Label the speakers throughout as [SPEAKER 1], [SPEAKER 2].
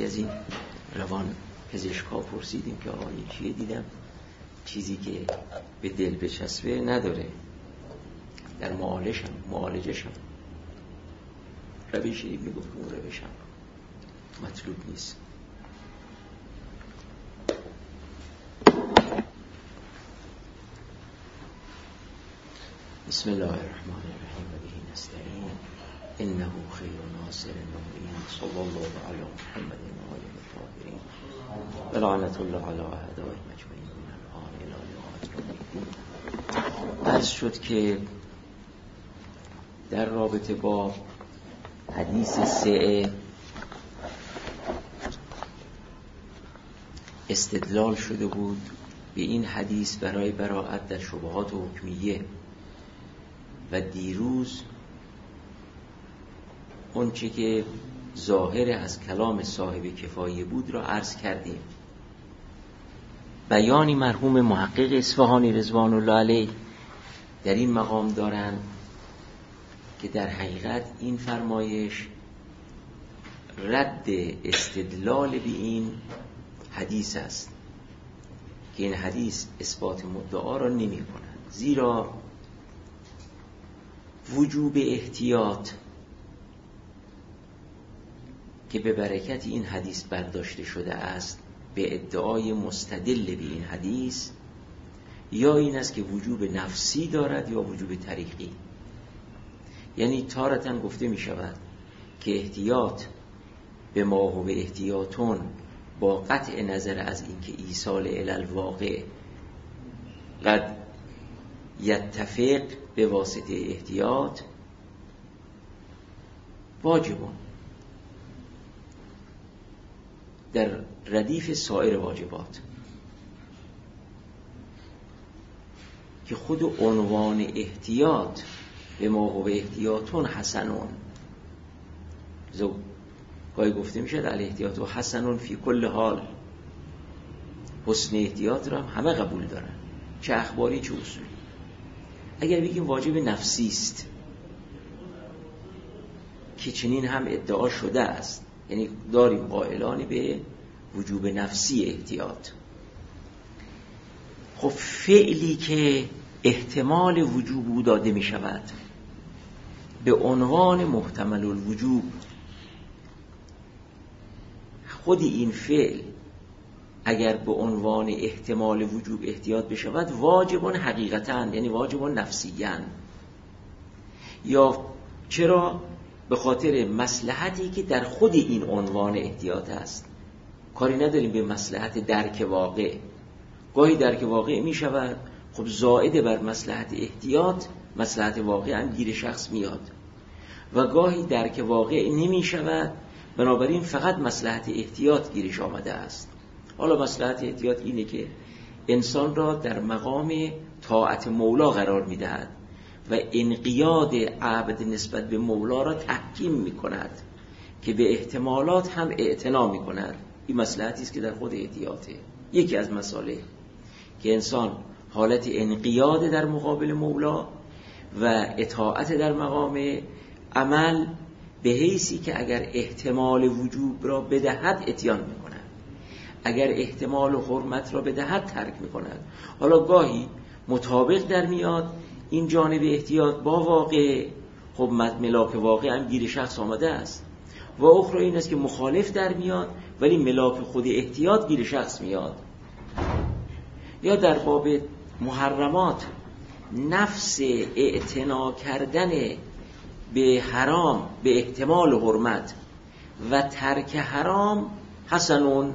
[SPEAKER 1] از این روان پزشکا پرسیدیم که آقا این چیه، دیدم چیزی که به دل بچسبه نداره، در معالجشم روشی میگفت که اون روشم مطلوب نیست. بسم الله الرحمن الرحیم و به نستعین انه خیر ناصر معین صلی الله علی محمد و آله الطاهرین و لعنت الله علی اعدائهم اجمعین من الان الی یوم الدین. عرض شد که در رابطه با حدیث 3 استدلال شده بود به این حدیث برای براءت در شبهات حکمیه و دیروز اون چه که ظاهر از کلام صاحب کفایه بود را عرض کردیم. بیانی مرحوم محقق اصفهانی رضوان الله علیه در این مقام دارند که در حقیقت این فرمایش رد استدلال به این حدیث است که این حدیث اثبات مدعا را نمی کند، زیرا وجوب احتیاط که به برکت این حدیث برداشته شده است به ادعای مستدل به این حدیث یا این است که وجوب نفسی دارد یا وجوب طریقی. یعنی تارتاً گفته می شود که احتیاط به ما و به احتیاطون با قطع نظر از اینکه ایصال الی الواقع قد یتفق به واسطه احتیاط واجبون در ردیف سایر واجبات، که خود عنوان احتیاط به ما و به احتیاطون حسنون گاهی گفته میشه الاحتیاط و حسنون فی کل حال، حسن احتیاط را همه قبول دارن، چه اخباری چه اصولی. اگر بگیم واجب نفسی است که چنین هم ادعا شده است، یعنی داریم قائلانی به وجوب نفسی احتیاط، خب فعلی که احتمال وجوب او داده می شود به عنوان محتمل الوجوب، خود این فعل اگر به عنوان احتمال وجوب احتیاط بشود واجبون حقیقتاً، یعنی واجبون نفسیاً. یا چرا؟ به خاطر مصلحتی که در خود این عنوان احتیاط است. کاری نداریم به مصلحت درک واقع، گاهی درک واقع می شود، خب زائد بر مصلحت احتیاط مصلحت واقع هم گیر شخص میاد، و گاهی درک واقع نمی شود، بنابراین فقط مصلحت احتیاط گیرش آمده است. حالا مصلحت احتیاط اینه که انسان را در مقام طاعت مولا قرار میدهد و انقیاد عبد نسبت به مولا را تحکیم میکند که به احتمالات هم اعتنا میکند. این مصلحتی است که در خود احتیاطه. یکی از مسائل که انسان حالت انقیاد در مقابل مولا و اطاعت در مقام عمل به حیثی که اگر احتمال وجوب را بدهد اتیان میکند، اگر احتمال حرمت را بدهد ترک میکند. حالا گاهی مطابق در میاد این جانب احتیاط با واقع، خب ملاک واقع هم گیر شخص آمده است، و اخرى این است که مخالف در میاد ولی ملاک خود احتیاط گیر شخص میاد. یا در باب محرمات نفس اعتنا کردن به حرام به احتمال حرمت و ترک حرام حسنون،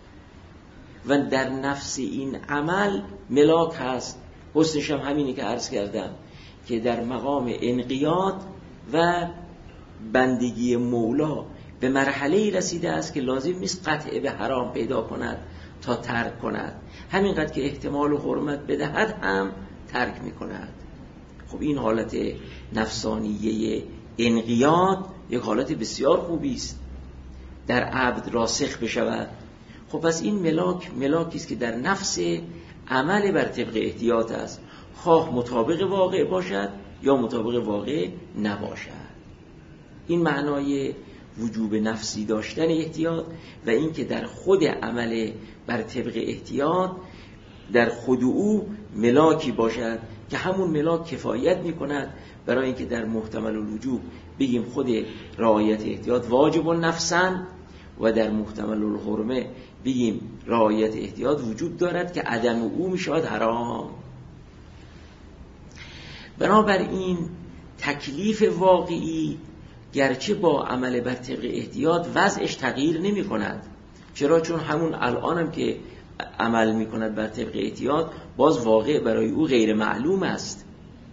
[SPEAKER 1] و در نفس این عمل ملاک هست. حسنش هم همینی که عرض کردم که در مقام انقیاد و بندگی مولا به مرحله رسیده است که لازم نیست قطع به حرام پیدا کند تا ترک کند، همینقدر که احتمال و حرمت بدهد هم ترک می کند. خب این حالت نفسانیه انقیاد یک حالت بسیار خوبی است در عبد راسخ بشود. خب پس این ملاکی است که در نفس عمل بر طبق احتیاط است، خواه مطابق واقع باشد یا مطابق واقع نباشد. این معنای وجوب نفسی داشتن احتیاط و اینکه در خود عمل بر طبق احتیاط در خود او ملاکی باشد که همون ملاک کفایت میکند برای اینکه در محتمل الوجوب بگیم خود رعایت احتیاط واجب نفساً و در محتمل الحرمه بگیم رعایت احتیاط وجوب دارد که عدم او میشود حرام. بنابراین تکلیف واقعی گرچه با عمل بر طبق احتیاط وضعش تغییر نمی کند. چرا؟ چون همون الانم که عمل می کند بر طبق احتیاط باز واقع برای او غیر معلوم است،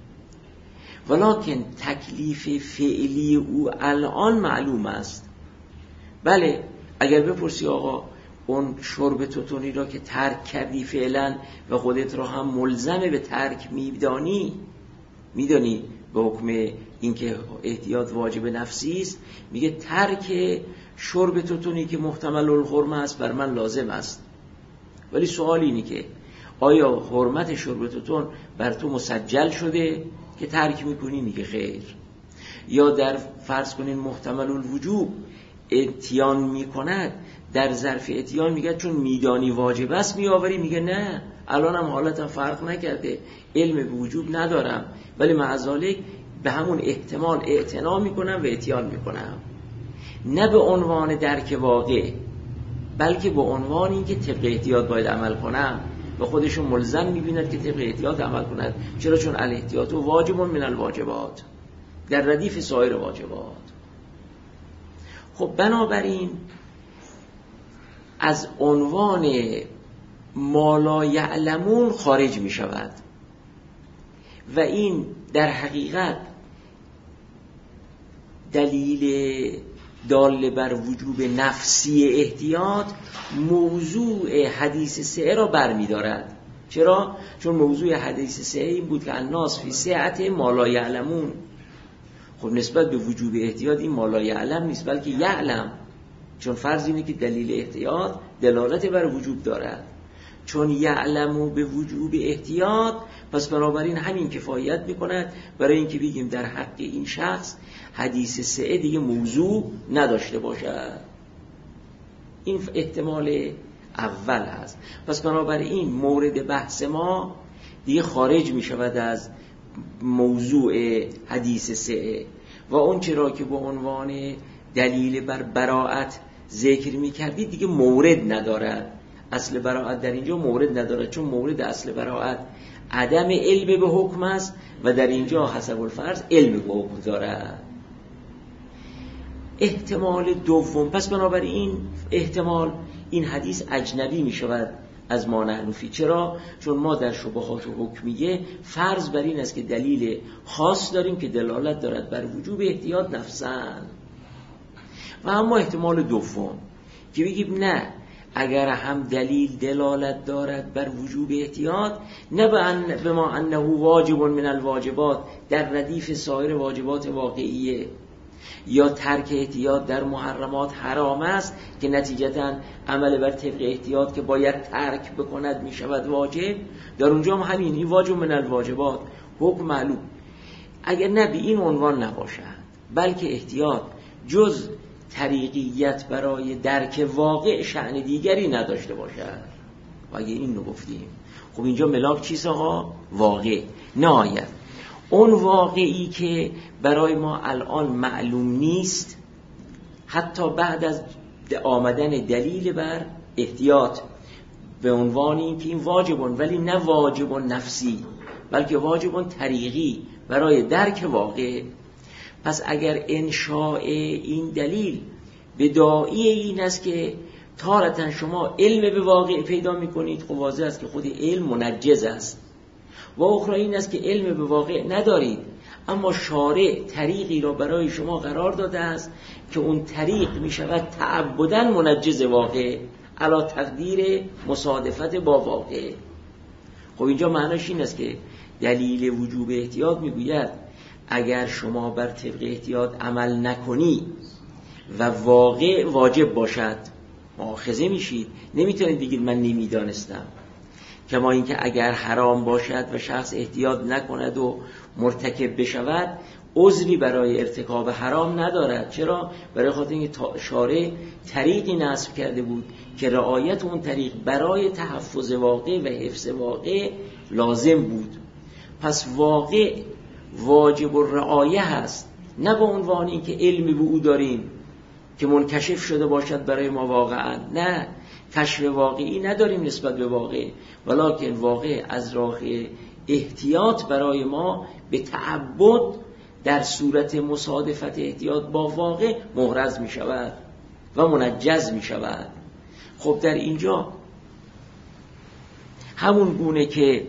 [SPEAKER 1] ولکن تکلیف فعلی او الان معلوم است. بله اگر بپرسی آقا اون شرب توتونی را که ترک کردی فعلا و خودت را هم ملزم به ترک میدانی به حکم اینکه احتیاط واجب نفسی است، میگه ترک شرب توتونی که محتمل الحرمه است بر من لازم است. ولی سوال اینه که آیا حرمت شرب توتون بر تو مسجل شده که ترک میکنی؟ میگه خیر. یا در فرض کنین محتمل الوجوب اتیان میکند، در ظرف اتیان میگه چون میدانی واجب است میآوری، میگه نه الانم حالتم فرق نکرده، علم به وجوب ندارم ولی مع ذالک به همون احتمال اعتنا میکنم و اتیان میکنم، نه به عنوان درک واقع بلکه به عنوان اینکه طبق احتیاط باید عمل کنم و خودشون ملزم میبیند که طبق احتیاط عمل کند. چرا؟ چون الاحتیاط واجب من الواجبات، در ردیف سایر واجبات. خب بنابراین از عنوان ما لا یعلمون خارج می شود و این در حقیقت دلیل دال بر وجوب نفسی احتیاط موضوع حدیث سه را برمی دارد. چرا؟ چون موضوع حدیث سه این بود که الناس فی سعت ما لا یعلمون. خب نسبت به وجوب احتیاط این ما لا یعلم نیست بلکه یعلم، چون فرض اینه که دلیل احتیاط دلالت بر وجوب دارد. چون یعلمو به وجوب احتیاط پس بنابراین همین کفایت میکند برای اینکه بگیم در حق این شخص حدیث سه دیگه موضوع نداشته باشد. این احتمال اول هست. پس بنابراین مورد بحث ما دیگه خارج میشود از موضوع حدیث سه و اون چرا که به عنوان دلیل بر براءت ذکر میکردید دیگه مورد ندارد. اصل براءت در اینجا مورد ندارد، چون مورد اصل براءت عدم علم به حکم است و در اینجا حسب الفرض علم به حکم دارد. احتمال دوم، پس بنابراین احتمال این حدیث اجنبی می شود از ما نحن فی. چرا؟ چون ما در شبهات و حکمیه فرض بر این است که دلیل خاص داریم که دلالت دارد بر وجوب احتیاط نفساً. و اما احتمال دوم که بگیم نه، اگر هم دلیل دلالت دارد بر وجوب احتیاط، نه به ما انه واجب من الواجبات در ردیف سایر واجبات واقعیه، یا ترک احتیاط در محرمات حرام است که نتیجتاً عمل بر طبق احتیاط که باید ترک بکند می شود واجب، در اونجا هم همین این واجب من الواجبات حکم معلوم. اگر نه به این عنوان نباشد بلکه احتیاط جز طریقیت برای درک واقع شأن دیگری نداشته باشد و اگه این رو گفتیم خب اینجا ملاک چیست آقا؟ واقع. نهایت اون واقعی که برای ما الان معلوم نیست حتی بعد از آمدن دلیل بر احتیاط به عنوان این که این واجبون، ولی نه واجبون نفسی بلکه واجبون طریقی برای درک واقع. پس اگر انشاء این دلیل بداعی این است که تارتاً شما علم به واقع پیدا میکنید، خب واضح است که خود علم منجز است، و اخرى این است که علم به واقع ندارید اما شارع طریقی را برای شما قرار داده است که اون طریق می شود تعبداً منجز واقع علی تقدیر مصادفت با واقع. خب اینجا معناش این است که دلیل وجوب احتیاط میگوید اگر شما بر طبق احتیاط عمل نکنی و واقع واجب باشد مؤاخذه میشید، نمیتونید بگید من نمیدانستم. کما اینکه اگر حرام باشد و شخص احتیاط نکند و مرتکب بشود عذری برای ارتکاب حرام ندارد. چرا؟ برای خاطر اینکه شارع طریقی نصب کرده بود که رعایت اون طریق برای تحفظ واقع و حفظ واقع لازم بود. پس واقع واجب الرعایه هست، نه به عنوان اینکه علمی به او داریم که منکشف شده باشد برای ما واقعا، نه، کشف واقعی نداریم نسبت به واقع، ولکن واقع از راه احتیاط برای ما به تعبد در صورت مصادفت احتیاط با واقع محرز می شود و منجز می شود. خب در اینجا همون گونه که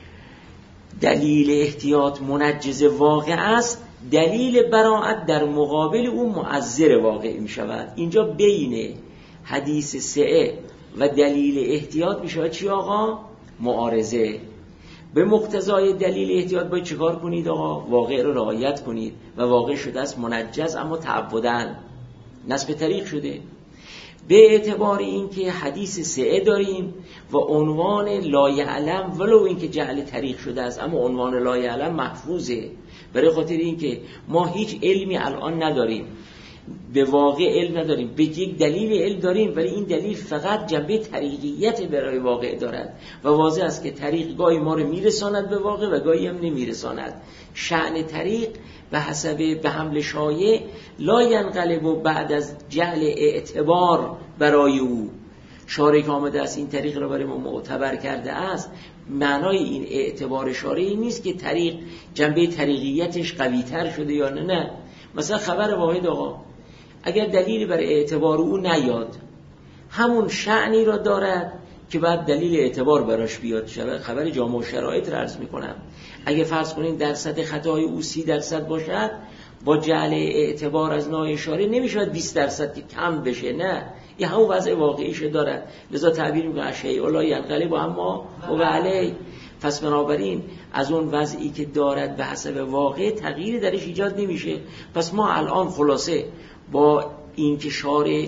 [SPEAKER 1] دلیل احتیاط منجز واقع است، دلیل براءت در مقابل اون معذر واقع می شود. اینجا بین حدیث سعه و دلیل احتیاط می شود چی آقا؟ معارضه. به مقتضای دلیل احتیاط باید چیکار کنید آقا؟ واقع رو رعایت کنید و واقع شده است منجز اما تعبداً نصب طریق شده. به اعتبار اینکه حدیث سعه داریم و عنوان لا یعلم ولو اینکه جعل طریق شده است اما عنوان لا یعلم محفوظه، برای خاطر اینکه ما هیچ علمی الان نداریم، به واقع علم نداریم، به یک دلیل علم داریم ولی این دلیل فقط جنبه طریقیت برای واقع دارد و واضح است که طریق گاهی ما رو میرساند به واقع و گاهی هم نمیرساند. شأن طریق به حسب به حمل شایع لا ینقلب و بعد از جعل اعتبار برای او شارع که آمده است این طریق را برای ما معتبر کرده است، معنای این اعتبار شارعی نیست که طریق جنبه طریقیتش قوی تر شده یا نه. مثلا خبر واحد آقا اگر دلیل برای اعتبار او نیاد همون شأنی را دارد که بعد دلیل اعتبار براش بیاد. خبر جامع شرایط را عرض میکنم، اگه فرض کنین درصد خطای او 30% باشد با جعل اعتبار از نوع شارع نمیشود 20% که کم بشه، نه، این همون وضع واقعیش دارد. لذا تعبیر میکنه شیء لا ینقلب اما هو علیه. پس بنابراین از اون وضعی که دارد به حسب واقع تغییری درش ایجاد نمیشه. پس ما الان خلاصه با این که شارع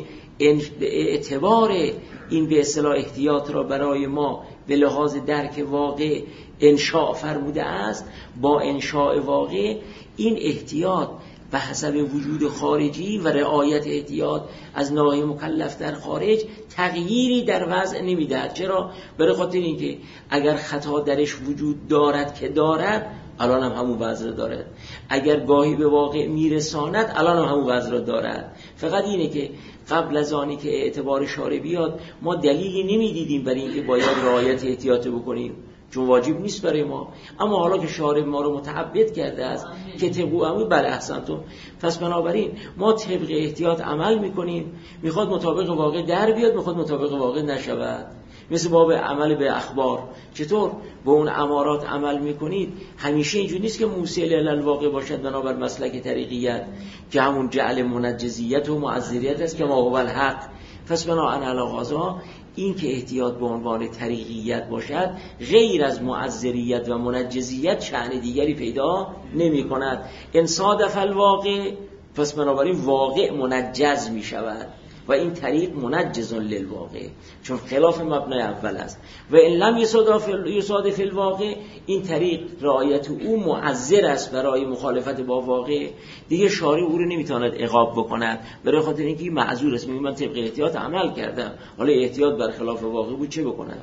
[SPEAKER 1] اعتبار این به اصطلاح احتیاط را برای ما به لحاظ درک واقع انشاء فرموده است، با انشاء واقع این احتیاط به حسب وجود خارجی و رعایت احتیاط از ناحیه مکلف در خارج تغییری در وضع نمیدهد. چرا؟ برای خاطر اینکه اگر خطا درش وجود دارد که دارد الان هم همون وضع را دارد، اگر گاهی به واقع میرساند الان هم همون وضع را دارد. فقط اینه که قبل از آنی که اعتبار شارع بیاد ما دلیلی نمیدیدیم برای اینکه باید رعایت احتیاط بکنیم چون واجب نیست برای ما، اما حالا که شارع ما رو متعبد کرده است که طبق امر بله احسنتم، پس بنابراین ما طبق احتیاط عمل میکنیم. میخواد مطابق واقع در بیاد، میخواد مطابق واقع نشود. مثل باب عمل به اخبار، چطور به اون امارات عمل میکنید؟ همیشه اینجوری نیست که موصل الواقع باشد بنابر مسلک طریقیت که همون جعل منجزیت و معذریت است که ما هو الحق. پس بناهن علی هذا این که احتیاط به عنوان طریقیت باشد غیر از معذریت و منجزیت شأن دیگری پیدا نمی کند. ان صادف الواقع، پس بنابراین واقع منجز می شود و این طریق منجز للواقع چون خلاف مبنای اول است. و ان لم یصادف الواقع، این طریق رعایت او معذر است برای مخالفت با واقع، دیگه شارع او رو نمیتواند عقاب بکند برای خاطر اینکه معذور است. میگه من طبق احتیاط عمل کردم، حالا احتیاط بر خلاف واقع بود چه بکنم؟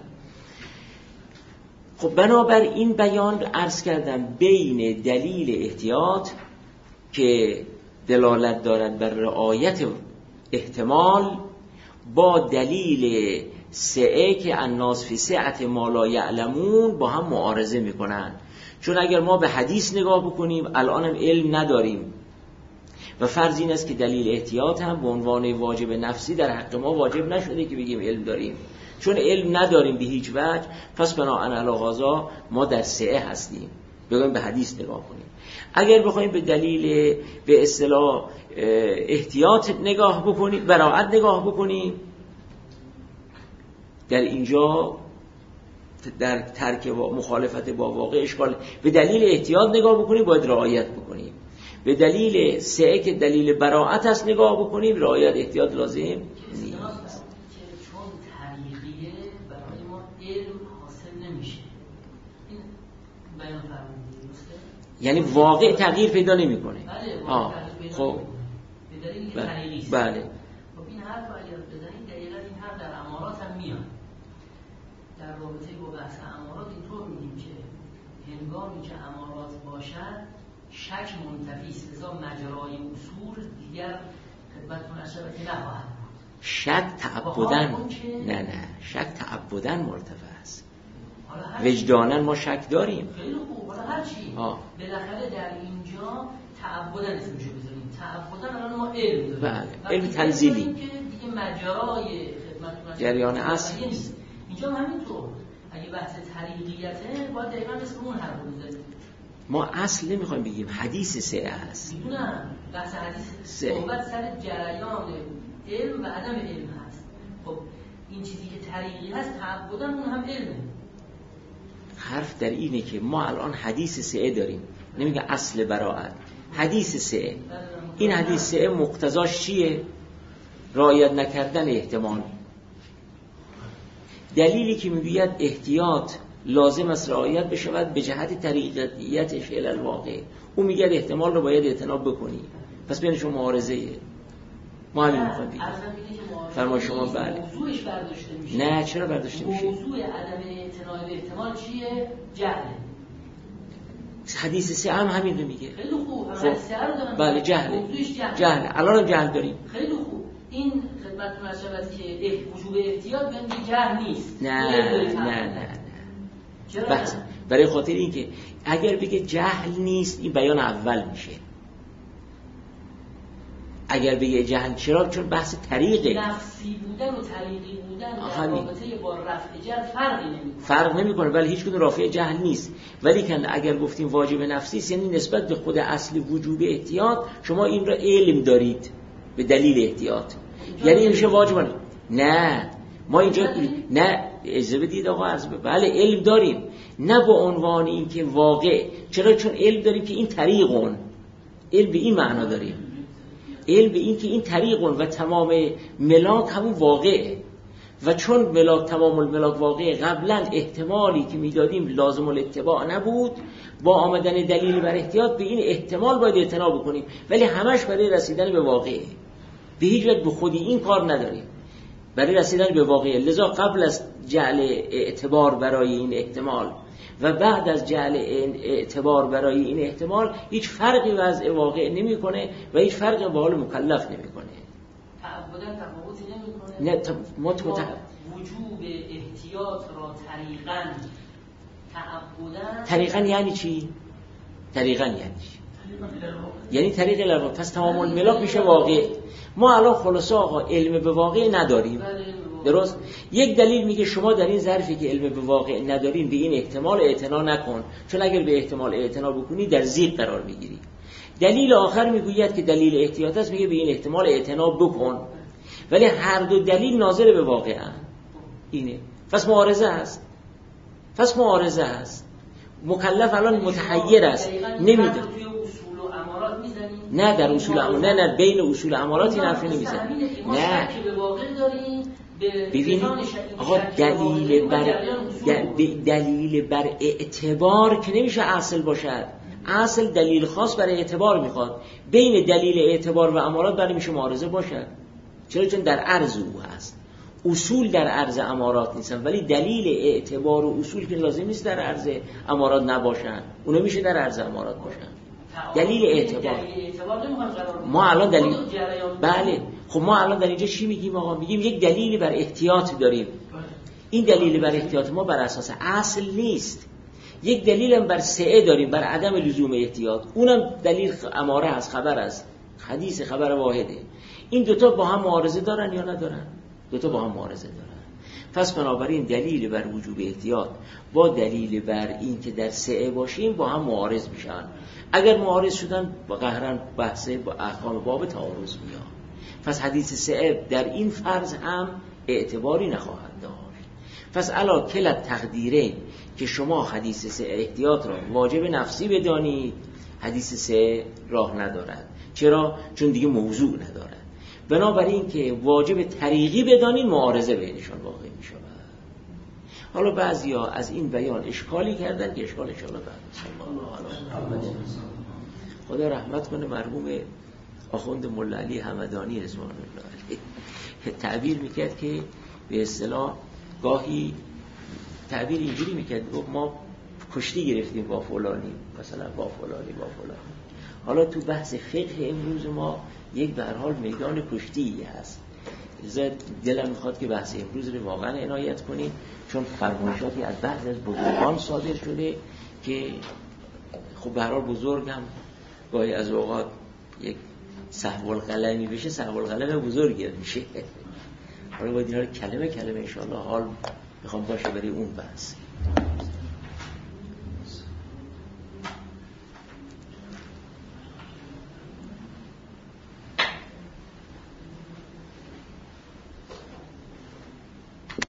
[SPEAKER 1] خب بنابر این بیان عرض کردم بین دلیل احتیاط که دلالت دارد بر رعایت احتمال با دلیل سعه که الناس فی سعت ما لا یعلمون با هم معارضه میکنن. چون اگر ما به حدیث نگاه بکنیم الان هم علم نداریم و فرض این است که دلیل احتیاط هم به عنوان واجب نفسی در حق ما واجب نشده که بگیم علم داریم، چون علم نداریم به هیچ وجه. پس بناهن علی هذا ما در سعه هستیم، بگیم به حدیث نگاه کنیم. اگر بخوایم به دلیل به اصطلاح احتیاط نگاه بکنیم، براءت نگاه بکنیم، در اینجا در ترک مخالفت با واقع اشکال. به دلیل احتیاط نگاه بکنیم باید رعایت بکنیم، به دلیل سعه که دلیل براءت است نگاه بکنیم رعایت احتیاط لازم نیست.
[SPEAKER 2] چون طریقیه برای ما علم حاصل نمیشه
[SPEAKER 1] یعنی واقع تغییر پیدا نمیکنه. خب بله.
[SPEAKER 2] خب این حرف رو اگر بزنید دقیقاً این حرف در امارات هم میاد. در رابطه با بحث امارات اینطور میگیم که هنگامی که امارات باشد شک منتفی است، لذا مجرای اصول دیگر خدمتتون اشاره که نخواهد بود.
[SPEAKER 1] شک تعبداً نه شک تعبداً مرتفع است. وجداناً ما شک داریم.
[SPEAKER 2] خیلی خوب. حالا هر چی بالاخره در اینجا تعبداً اسمشو بذاریم. تعبداً الان ما علم داریم.
[SPEAKER 1] بله. علم تنزیلی.
[SPEAKER 2] که دیگه مجرای خدمتتون
[SPEAKER 1] جریان اصلی
[SPEAKER 2] نیست. اینجا همینطور. اگه بحث طریقیته باید دقیقاً اسم اون حرف بزنیم.
[SPEAKER 1] ما اصل نمیخوایم بگیم حدیث سه هست.
[SPEAKER 2] میدونم بحث حدیث صحبت سر جریان علم و عدم علم هست. خب این چیزی که طریقی هست تعبداً اون هم علمه.
[SPEAKER 1] حرف در اینه که ما الان حدیث سه داریم، نمیگه اصل براءت، حدیث سه. این حدیث سه مقتضاش چیه؟ رعایت نکردن احتمال. دلیلی که میگوید احتیاط لازم است رعایت بشود به جهت طریقیتش الی الواقع، اون میگه احتمال رو باید اجتناب بکنی. پس بین شما معارضه. ما همین میخوایم بگیم. فرما شما بله.
[SPEAKER 2] موضوعش برداشته میشه.
[SPEAKER 1] نه چرا برداشته میشه؟
[SPEAKER 2] موضوع عدم اعتناع به احتمال چیه؟ جهل.
[SPEAKER 1] حدیث سه هم همین رو میگه.
[SPEAKER 2] خیلی خوب. حدیث سه رو دارم.
[SPEAKER 1] بله جهل.
[SPEAKER 2] موضوعش
[SPEAKER 1] جهل. الان هم جهل داریم.
[SPEAKER 2] خیلی خوب. این خدمتتون عرض شود که وجوب احتیاط به جهل نیست.
[SPEAKER 1] نه. بس برای خاطر این که اگر بگه جهل نیست این بیان اول میشه. اگر بگه جهل چرا؟ چون بحث طریقه
[SPEAKER 2] نفسی بودن و طریقی بودن در رابطه با رفع جهل
[SPEAKER 1] فرق نمیکنه ولی هیچ کدوم رافع جهل نیست. ولی که اگر گفتیم واجب نفسی است یعنی نسبت به خود اصل وجوب احتیاط شما این را علم دارید به دلیل احتیاط، یعنی این میشه واجب. نه ما اینجا نه اجازه بدید آقا عرض بله علم داریم، نه با عنوان این که واقع. چرا؟ چون علم داریم که این طریقون، علم به این معنا داریم، علم به این که این طریقون و تمام ملاک همون واقعه. و چون ملاک تمام الملاک واقعه، قبلا احتمالی که میدادیم لازم الاتباع نبود، با آمدن دلیل بر احتیاط به این احتمال باید اعتنا بکنیم، ولی همش برای رسیدن به واقعه، به هیچ وجه به خودی این کار نداریم، برای رسیدن به واقعه. لذا قبل از جعل اعتبار برای این احتمال و بعد از جعل اعتبار برای این احتمال هیچ فرقی وضع واقع نمیکنه و هیچ فرقی با حال مکلف نمیکنه.
[SPEAKER 2] تعبداً تفاوتی نمیکنه.
[SPEAKER 1] نه
[SPEAKER 2] وجوب احتیاط را تعبداً
[SPEAKER 1] طریقاً یعنی چی؟ طریقاً یعنی چی؟ یعنی طریق الواقع. پس تمام الملاک میشه واقع. ما الان خلاصه آقا علم به واقع نداریم، درست؟ یک دلیل میگه شما در این ظرفی که علم به واقع ندارین به این احتمال اعتنا نکن، چون اگر به احتمال اعتنا بکنی در ضیق قرار میگیری. دلیل آخر میگوید که دلیل احتیاط است، میگه به این احتمال اعتنا بکن، ولی هر دو دلیل ناظر به واقع هست. اینه. پس معارضه است. مکلف الان متحیر است، نمیده. نه در اصول امارات، نه بین اصول امارات این حرف نمیزنه. نه ببینید آقا دلیل بر اعتبار که نمیشه اصل باشد. اصل دلیل خاص برای اعتبار میخواد. بین دلیل اعتبار و امارات برای میشه معارضه باشد. چرا؟ چون در عرض او هست. اصول در عرض امارات نیستن، ولی دلیل اعتبار و اصول که لازم نیست در عرض امارات نباشن، اونا میشه در عرض امارات باشن. دلیل اعتبار ما الان دلیل بله. خب ما الان در اینجا چی میگیم آقا؟ میگیم یک دلیلی بر احتیاط داریم. این دلیل بر احتیاط ما بر اساس اصل نیست. یک دلیل هم بر سعه داریم، بر عدم لزوم احتیاط. اونم دلیل اماره است، خبر است، حدیث خبر واحده. این دوتا با هم معارضه دارن یا ندارن؟ دوتا با هم معارضه دارن. پس بنابراین دلیل بر وجوب احتیاط با دلیل بر این که در سعه باشیم با هم معارض میشن. اگر معارض شدن با قهرن بحث با احکام باب تعارض میاد. پس حدیث سعه در این فرض هم اعتباری نخواهد داشت. پس علا کلت تقدیره که شما حدیث سعه احتیاط را واجب نفسی بدانید، حدیث سعه راه ندارد. چرا؟ چون دیگه موضوع ندارد. بنابراین که واجب طریقی بدانید، معارضه بینشان واقع می شود. حالا بعضیا از این بیان اشکالی کردن که اشکال انشاءالله بعد صلی الله علیه و خدا رحمت کنه مرحوم آخوند ملا علی همدانی رضوان الله علیه تعبیر میکرد که به اصطلاح گاهی تعبیر اینجوری میکرد ما کشتی گرفتیم با فلانی، مثلا با فلانی. حالا تو بحث فقه امروز ما یک به هر حال میدان کشتی هست. دلم میخواد که بحث امروز رو واقعا عنایت کنیم، چون فرمایشاتی از بعضی از بزرگان صادر شده که خب به هر حال بزرگ هم گاهی از اوقات یک سهو القلمی بشه، سهو القلم بزرگی میشه. حالا باید اینا رو کلمه انشاءالله حال میخوام باشه برای اون بحث.